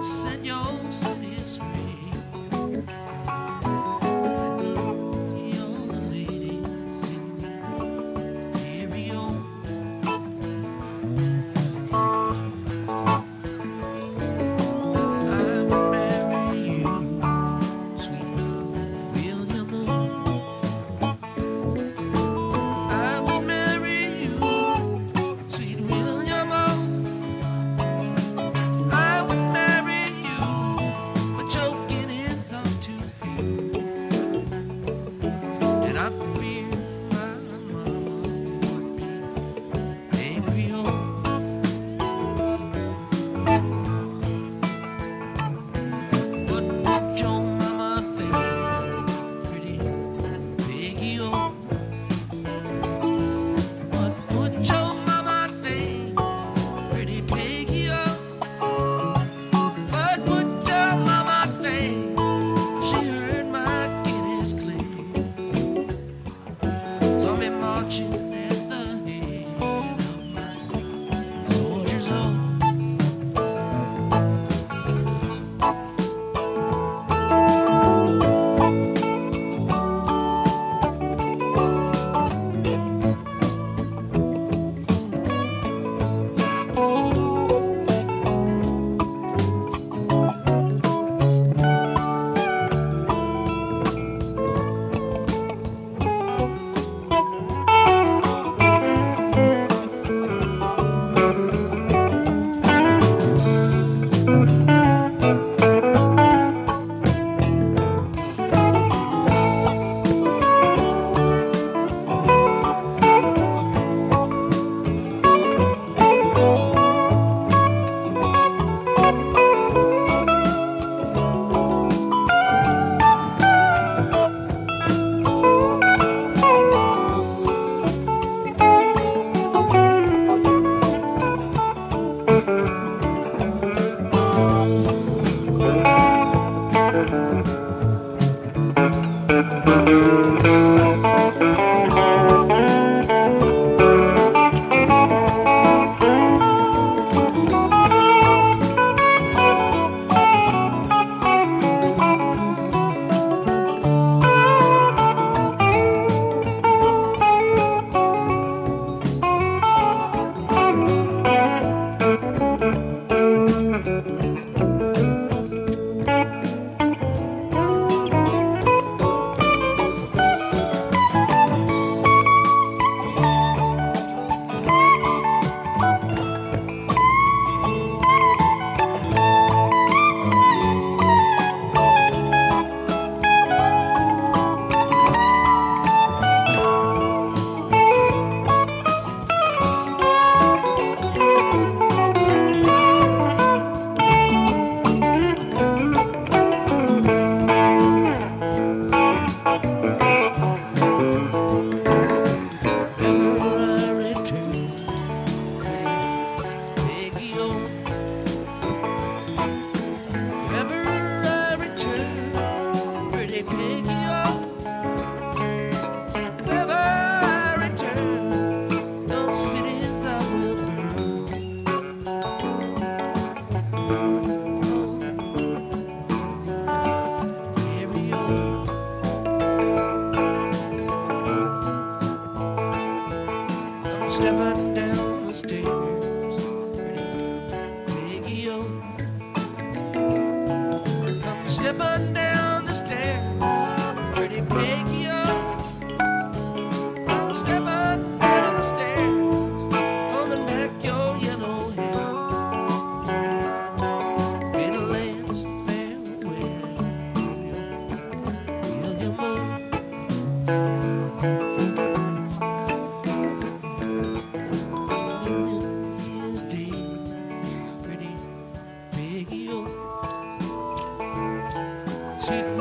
set your cities free. You're the ladies in the stereo. I will marry you, sweet William O. I will marry you, sweet William O. I would marry you, but choking is all too few. And I fear my mama would be angry. Oh, what would your mama think, pretty piggy? Oh, what would your mama think, pretty piggy? Oh, what would your mama think if she heard my Guinness click? Saw me marching at the head of my soldiers. Oh, stepping down the stairs, pretty piggy. Oh, come stepping down the stairs, pretty piggy. Oh, come stepping down the stairs, holding back your yellow hair. Been a last farewell, William O. Sweet